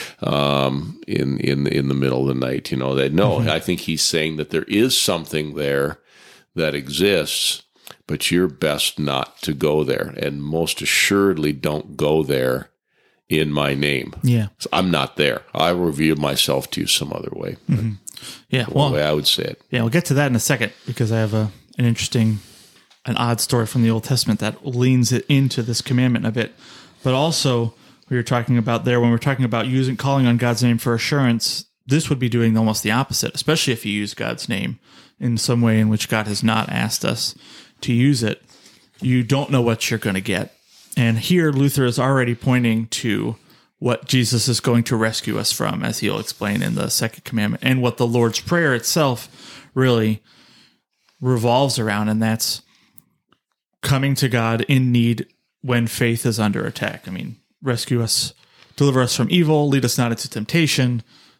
the middle of the night. I think he's saying that there is something there that exists, but you're best not to go there, and most assuredly don't go there in my name. Yeah, so I'm not there. I reveal myself to you some other way. Yeah, the way I would say it. Yeah, we'll get to that in a second because I have an odd story from the Old Testament that leans it into this commandment a bit. But also, we were talking about there when we're talking about calling on God's name for assurance. This would be doing almost the opposite, especially if you use God's name in some way in which God has not asked us to use it. You don't know what you're going to get. And here, Luther is already pointing to what Jesus is going to rescue us from, as he'll explain in the second commandment, and what the Lord's Prayer itself really revolves around, and that's coming to God in need when faith is under attack. I mean, rescue us, deliver us from evil, lead us not into temptation,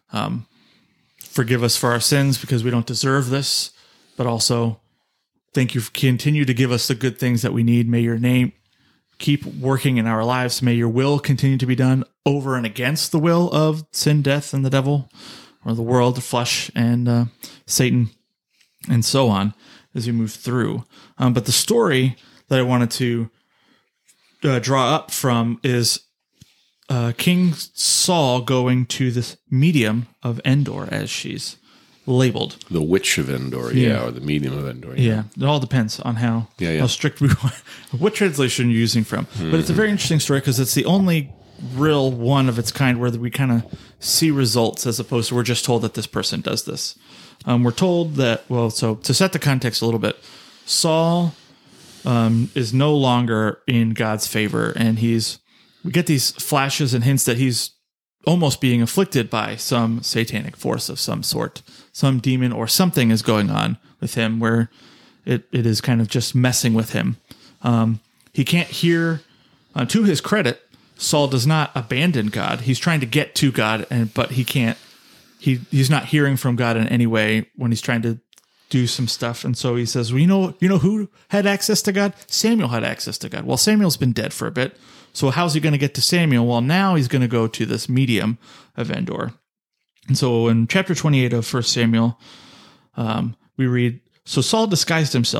forgive us for our sins because we don't deserve this, but also thank you, continue to give us the good things that we need. May your name keep working in our lives. May your will continue to be done over and against the will of sin, death, and the devil, or the world, the flesh, and Satan, and so on as we move through. But the story that I wanted to draw up from is King Saul going to this medium of Endor, as she's labeled. The Witch of Endor, or the Medium of Endor. Yeah, it all depends on how strict we want, what translation you're using from. But it's a very interesting story because it's the only real one of its kind where we kind of see results as opposed to we're just told that this person does this. We're told that, so to set the context a little bit, Saul is no longer in God's favor, and we get these flashes and hints that he's almost being afflicted by some satanic force of some sort. Some demon or something is going on with him where it is kind of just messing with him. He can't hear. To his credit, Saul does not abandon God. He's trying to get to God, but he can't. He's not hearing from God in any way when he's trying to do some stuff. And so he says, well, you know who had access to God? Samuel had access to God. Well, Samuel's been dead for a bit. So how's he going to get to Samuel? Well, now he's going to go to this medium of Endor. And so in chapter 28 of 1 Samuel, we read, so Saul disguised himself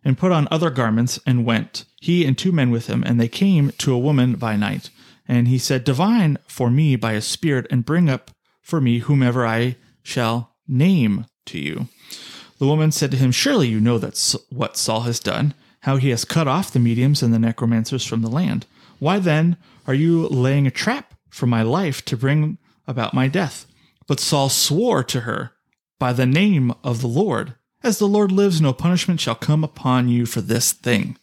and put on other garments, and went, he and 2 men with him, and they came to a woman by night. And he said, divine for me by a spirit, and bring up for me whomever I shall name to you. The woman said to him, surely you know that's what Saul has done, how he has cut off the mediums and the necromancers from the land. Why then are you laying a trap for my life to bring about my death? But Saul swore to her by the name of the Lord, as the Lord lives, no punishment shall come upon you for this thing.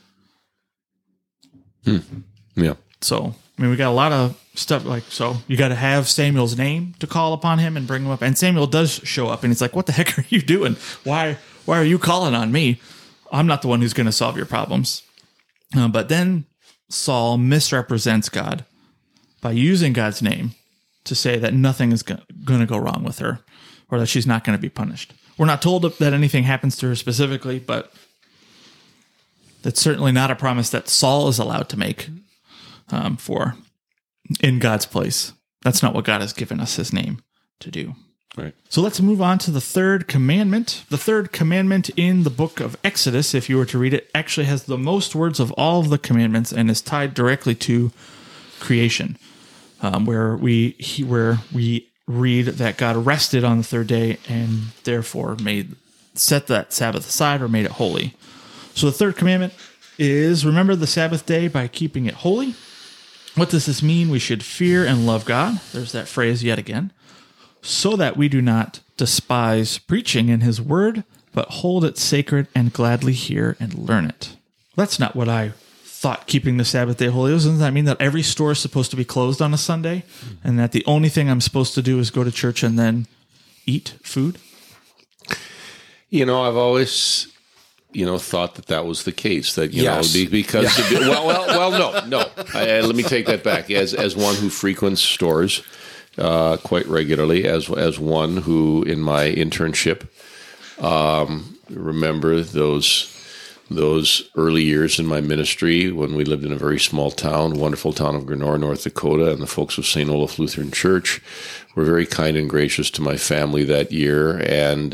Yeah. So, I mean, we got a lot of stuff so you got to have Samuel's name to call upon him and bring him up. And Samuel does show up and he's like, what the heck are you doing? Why are you calling on me? I'm not the one who's going to solve your problems. But then Saul misrepresents God by using God's name to say that nothing is going to go wrong with her or that she's not going to be punished. We're not told that anything happens to her specifically, but that's certainly not a promise that Saul is allowed to make for in God's place. That's not what God has given us his name to do. Right. So let's move on to the third commandment. The third commandment in the book of Exodus, if you were to read it, actually has the most words of all of the commandments and is tied directly to creation, where we read that God rested on the third day and therefore set that Sabbath aside or made it holy. So the third commandment is remember the Sabbath day by keeping it holy. What does this mean? We should fear and love God. There's that phrase yet again. So that we do not despise preaching in his word, but hold it sacred and gladly hear and learn it. That's not what I thought keeping the Sabbath day holy was. Doesn't that mean that every store is supposed to be closed on a Sunday and that the only thing I'm supposed to do is go to church and then eat food? You know, I've always, thought that was the case. That Yes. because no. Let me take that back. As one who frequents stores quite regularly, as one who in my internship remember those early years in my ministry when we lived in a very small town, wonderful town of Grenora, North Dakota, and the folks of St. Olaf Lutheran Church were very kind and gracious to my family that year. And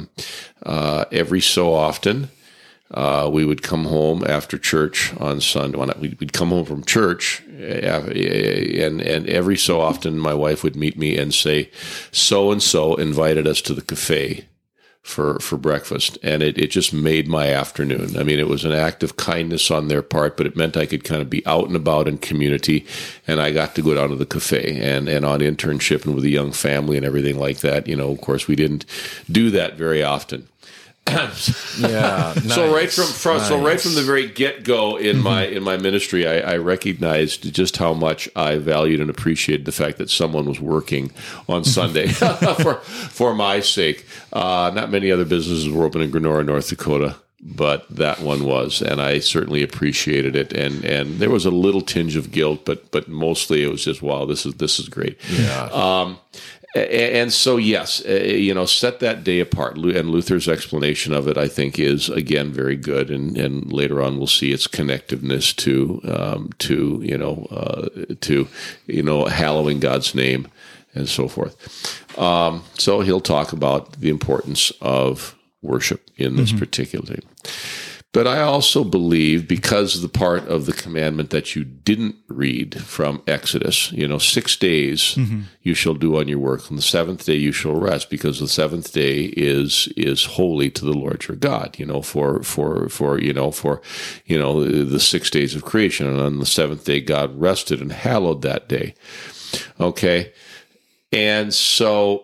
every so often, we would come home after church on Sunday. We'd come home from church, and every so often, my wife would meet me and say, "So and so invited us to the cafe for breakfast," and it just made my afternoon. I mean, it was an act of kindness on their part, but it meant I could kind of be out and about in community, and I got to go down to the cafe and on internship and with a young family and everything like that. Of course, we didn't do that very often. Yeah. Nice. So right from the very get-go in my ministry, I recognized just how much I valued and appreciated the fact that someone was working on Sunday for my sake. Not many other businesses were open in Grenora, North Dakota, but that one was, and I certainly appreciated it. And there was a little tinge of guilt, but mostly it was just, wow, this is great. Yeah. And so, yes, set that day apart. And Luther's explanation of it, I think, is, again, very good. And later on, we'll see its connectiveness to hallowing God's name and so forth. So he'll talk about the importance of worship in this particular thing. But I also believe, because of the part of the commandment that you didn't read from Exodus, 6 days you shall do on your work. On the seventh day you shall rest, because the seventh day is holy to the Lord your God. For the 6 days of creation, and on the seventh day God rested and hallowed that day. Okay, and so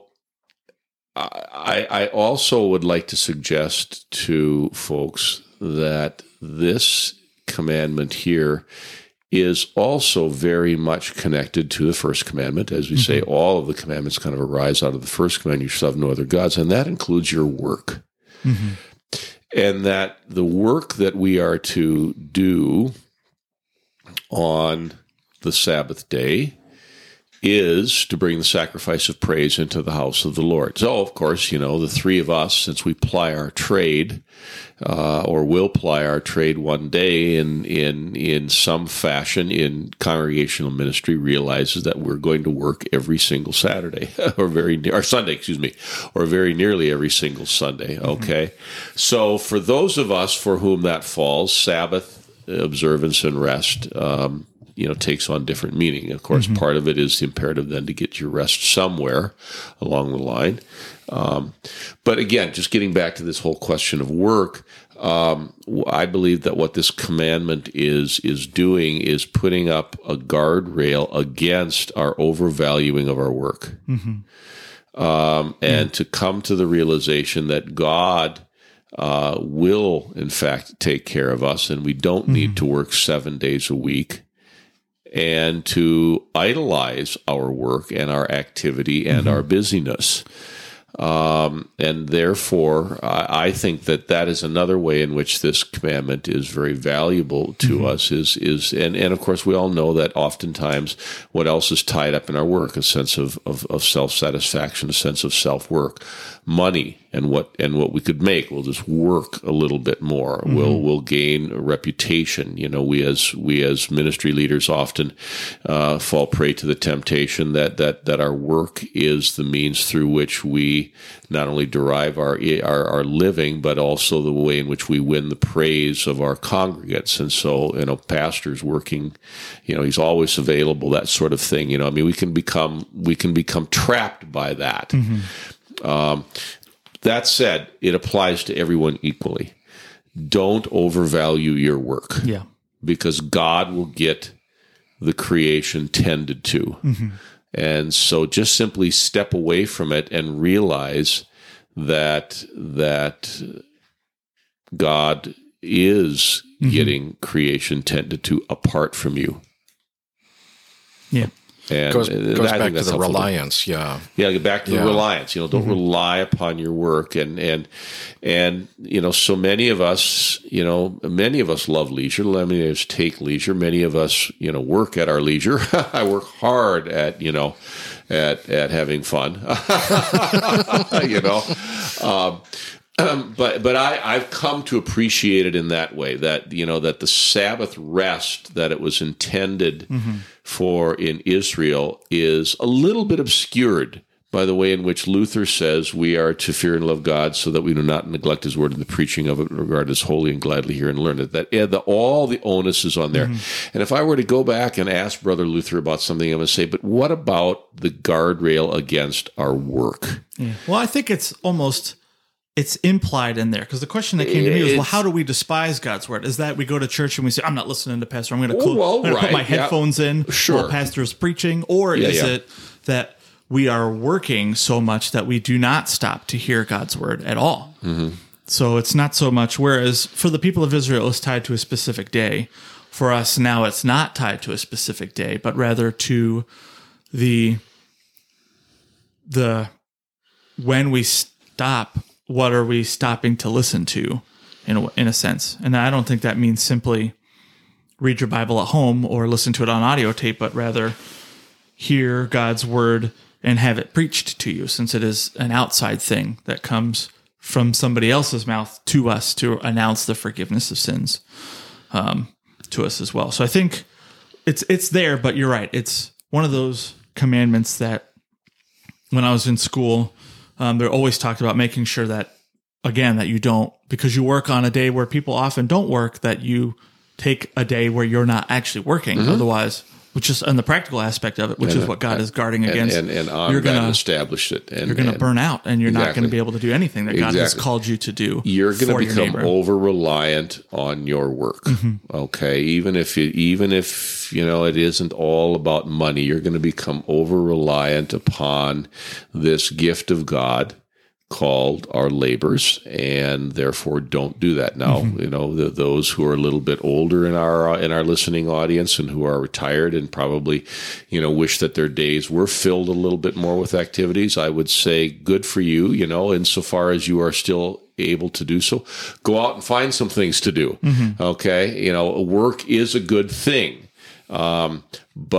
I also would like to suggest to folks that this commandment here is also very much connected to the first commandment. As we say, all of the commandments kind of arise out of the first commandment, you shall have no other gods, and that includes your work. And that the work that we are to do on the Sabbath day is to bring the sacrifice of praise into the house of the Lord. So, of course, the three of us, since we ply our trade, or will ply our trade one day in some fashion in congregational ministry, realizes that we're going to work every single Saturday, or Sunday, or very nearly every single Sunday. Okay, so for those of us for whom that falls, Sabbath observance and rest, takes on different meaning. Of course, part of it is the imperative then to get your rest somewhere along the line. But again, just getting back to this whole question of work, I believe that what this commandment is doing is putting up a guardrail against our overvaluing of our work. And to come to the realization that God will, in fact, take care of us, and we don't need to work 7 days a week, and to idolize our work and our activity and our busyness. And therefore, I think that is another way in which this commandment is very valuable to us. And of course, we all know that oftentimes what else is tied up in our work? A sense of self-satisfaction, a sense of self-work, money, and what we could make. We'll just work a little bit more. We'll gain a reputation. We as ministry leaders often fall prey to the temptation that our work is the means through which we not only derive our living, but also the way in which we win the praise of our congregants. And so, pastors working, he's always available, that sort of thing. We can become trapped by that. That said, it applies to everyone equally. Don't overvalue your work. Yeah. Because God will get the creation tended to. And so just simply step away from it and realize that God is getting creation tended to apart from you. Yeah. And goes back to the reliance, Yeah, back to the reliance. Don't rely upon your work, and so many of us, many of us love leisure. Many of us take leisure. Many of us, work at our leisure. I work hard at having fun. But I've come to appreciate it in that way, that that the Sabbath rest that it was intended for in Israel is a little bit obscured by the way in which Luther says we are to fear and love God so that we do not neglect his word and the preaching of it, regard as holy and gladly hear and learn it. That all the onus is on there. And if I were to go back and ask Brother Luther about something, I'm going to say, but what about the guardrail against our work? Yeah. Well, I think it's implied in there, because the question that came to me was, well, how do we despise God's word? Is that we go to church and we say, I'm not listening to pastor, I'm going to put my headphones in while pastor's preaching? Or is it that we are working so much that we do not stop to hear God's word at all? So it's not so much, whereas for the people of Israel, it's tied to a specific day. For us now, it's not tied to a specific day, but rather to the when we stop, what are we stopping to listen to, in a sense? And I don't think that means simply read your Bible at home or listen to it on audio tape, but rather hear God's word and have it preached to you, since it is an outside thing that comes from somebody else's mouth to us to announce the forgiveness of sins to us as well. So I think it's there, but you're right. It's one of those commandments that when I was in school, they're always talked about making sure that, again, that you don't, because you work on a day where people often don't work, that you take a day where you're not actually working. Otherwise, which is on the practical aspect of it, which is what God is guarding against. And you're going to establish it. And you're going to burn out, and you're not going to be able to do anything that God has called you to do. You're going to become over-reliant on your work. Okay, even if it isn't all about money, you're going to become over-reliant upon this gift of God called our labors, and therefore don't do that. Now, those who are a little bit older in our listening audience and who are retired and probably, wish that their days were filled a little bit more with activities, I would say good for you, insofar as you are still able to do so. Go out and find some things to do. Okay. Work is a good thing. But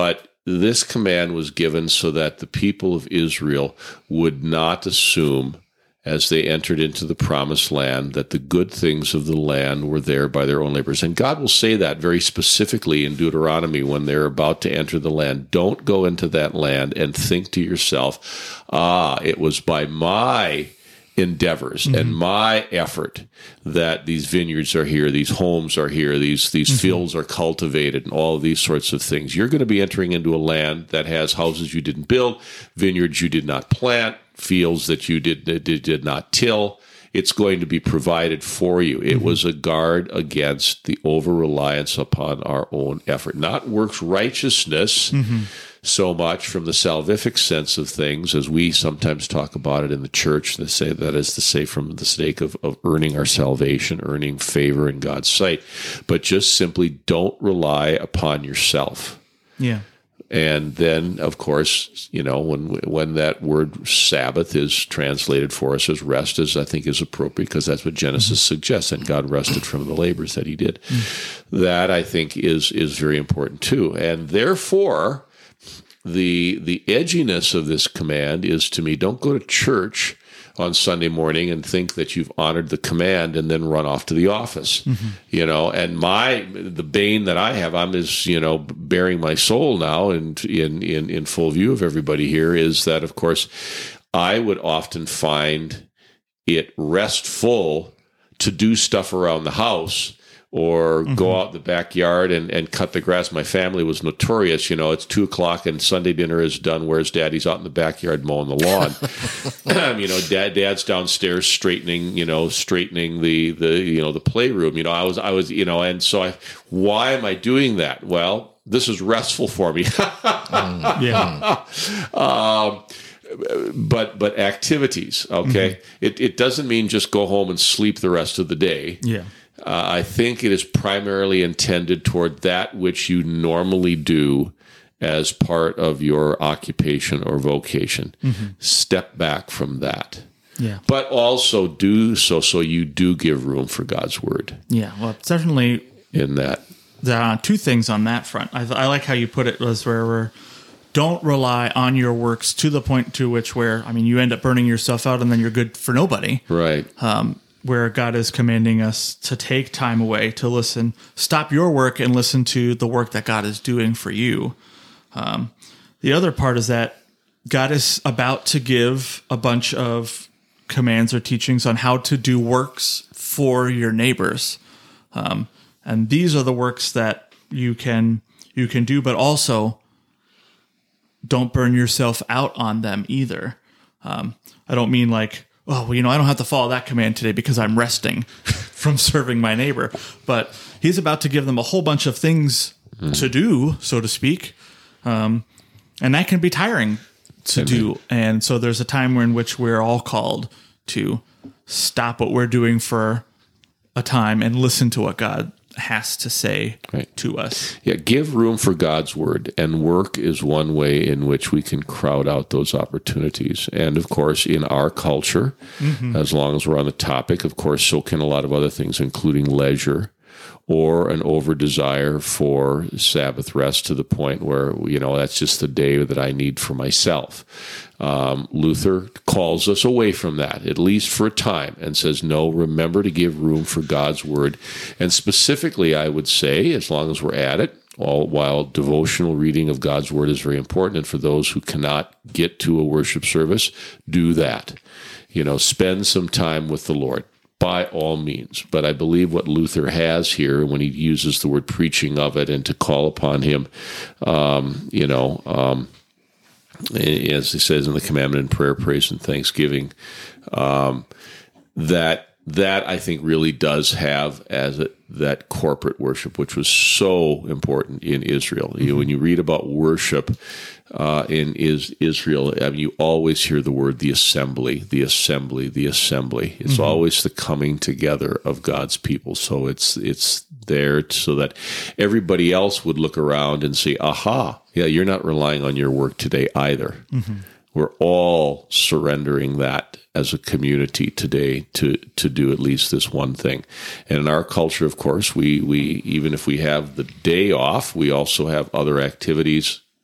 this command was given so that the people of Israel would not assume, as they entered into the promised land, that the good things of the land were there by their own labors. And God will say that very specifically in Deuteronomy when they're about to enter the land. Don't go into that land and think to yourself, it was by my endeavors and my effort that these vineyards are here, these homes are here, these fields are cultivated, and all of these sorts of things. You're going to be entering into a land that has houses you didn't build, vineyards you did not plant, fields that you did not till. It's going to be provided for you. It was a guard against the over-reliance upon our own effort, not works righteousness so much from the salvific sense of things, as we sometimes talk about it in the church. They say that is to say from the sake of earning our salvation, earning favor in God's sight, but just simply don't rely upon yourself. Yeah. And then, of course, when that word Sabbath is translated for us as rest, as I think is appropriate, because that's what Genesis suggests, and God rested from the labors that he did. That, I think, is very important too. And therefore, the edginess of this command is, to me, don't go to church on Sunday morning and think that you've honored the command and then run off to the office. And the bane that I have, I'm just, bearing my soul now and in full view of everybody here, is that, of course, I would often find it restful to do stuff around the house or go out in the backyard and cut the grass. My family was notorious. It's 2:00 and Sunday dinner is done. Where's Daddy's out in the backyard mowing the lawn? Dad's downstairs straightening the playroom. I was, and so why am I doing that? Well, this is restful for me. But activities, okay? It doesn't mean just go home and sleep the rest of the day. Yeah. I think it is primarily intended toward that which you normally do as part of your occupation or vocation. Step back from that. Yeah. But also do so you do give room for God's word. Yeah. Well, certainly in that. There are two things on that front. I like how you put it, was where don't rely on your works to the point to which you end up burning yourself out and then you're good for nobody. Right. Where God is commanding us to take time away to listen, stop your work and listen to the work that God is doing for you. The other part is that God is about to give a bunch of commands or teachings on how to do works for your neighbors. And these are the works that you can do, but also don't burn yourself out on them either. I don't mean like, I don't have to follow that command today because I'm resting from serving my neighbor. But he's about to give them a whole bunch of things to do, so to speak. And that can be tiring to do. And so there's a time in which we're all called to stop what we're doing for a time and listen to what God has to say to us. Yeah, give room for God's word, and work is one way in which we can crowd out those opportunities. And of course, in our culture, as long as we're on the topic, of course, so can a lot of other things, including leisure or an over-desire for Sabbath rest to the point where, that's just the day that I need for myself. Luther calls us away from that, at least for a time, and says, no, remember to give room for God's word. And specifically, I would say, as long as we're at it, while devotional reading of God's word is very important, and for those who cannot get to a worship service, do that. Spend some time with the Lord. By all means. But I believe what Luther has here, when he uses the word preaching of it and to call upon him, as he says in the commandment in prayer, praise, and thanksgiving, that I think really does have that corporate worship, which was so important in Israel. When you read about worship in Israel, you always hear the word the assembly, the assembly, the assembly. It's always the coming together of God's people. So it's there so that everybody else would look around and say, aha, yeah, you're not relying on your work today either. We're all surrendering that as a community today to do at least this one thing. And in our culture, of course, we even if we have the day off, we also have other activities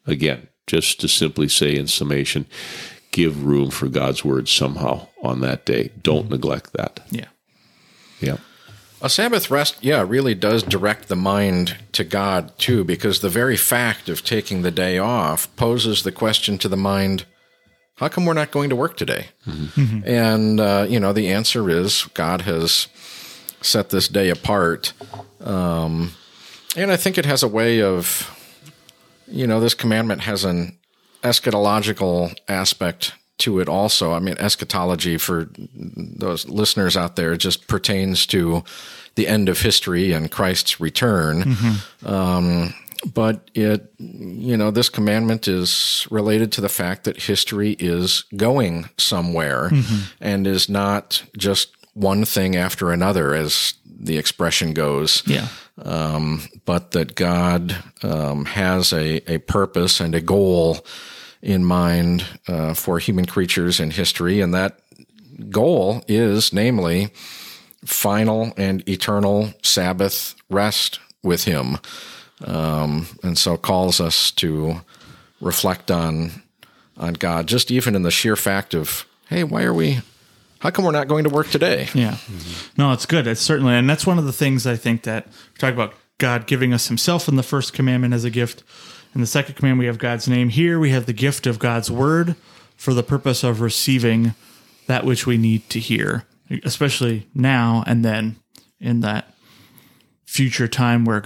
again, just to simply say in summation, give room for God's word somehow on that day. Don't neglect that. Yeah. Yeah. A Sabbath rest, really does direct the mind to God, too, because the very fact of taking the day off poses the question to the mind, how come we're not going to work today? Mm-hmm. And, the answer is God has set this day apart. And I think it has a way of, this commandment has an eschatological aspect to it also. I mean, eschatology, for those listeners out there, just pertains to the end of history and Christ's return. Mm-hmm. But it, this commandment is related to the fact that history is going somewhere, mm-hmm. and is not just one thing after another, as the expression goes. Yeah. But that God has a purpose and a goal in mind for human creatures in history, and that goal is, namely, final and eternal Sabbath rest with Him, and so calls us to reflect on God, just even in the sheer fact of, hey, how come we're not going to work today? Yeah. Mm-hmm. No, it's good. It's certainly, and that's one of the things I think that we talk about God giving us Himself in the first commandment as a gift. In the second commandment, we have God's name. Here we have the gift of God's word for the purpose of receiving that which we need to hear, especially now and then in that future time where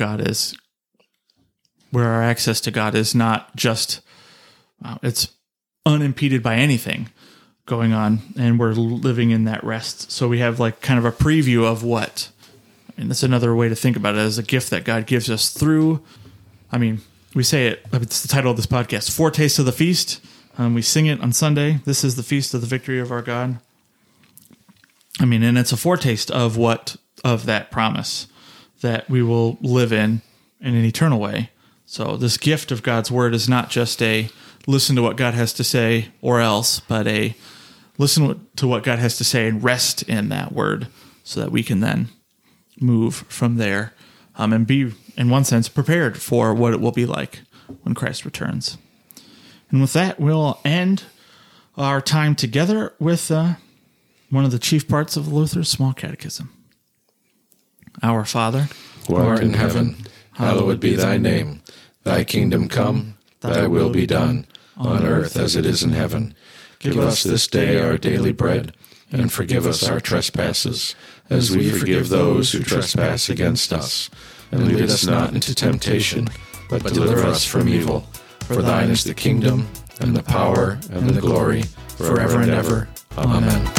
our access to God is not just, it's unimpeded by anything going on, and we're living in that rest. So we have like kind of a preview of what, and that's another way to think about it, as a gift that God gives us through, we say it's the title of this podcast, Foretaste of the Feast. We sing it on Sunday. This is the feast of the victory of our God. And it's a foretaste of that promise that we will live in an eternal way. So this gift of God's word is not just a listen to what God has to say or else, but a listen to what God has to say and rest in that word, so that we can then move from there and be, in one sense, prepared for what it will be like when Christ returns. And with that, we'll end our time together with one of the chief parts of Luther's Small Catechism. Our Father, who art in heaven, hallowed be thy name. Thy kingdom come, thy will be done, on earth as it is in heaven. Give us this day our daily bread, and forgive us our trespasses, as we forgive those who trespass against us. And lead us not into temptation, but deliver us from evil. For thine is the kingdom, and the power, and the glory, forever and ever. Amen.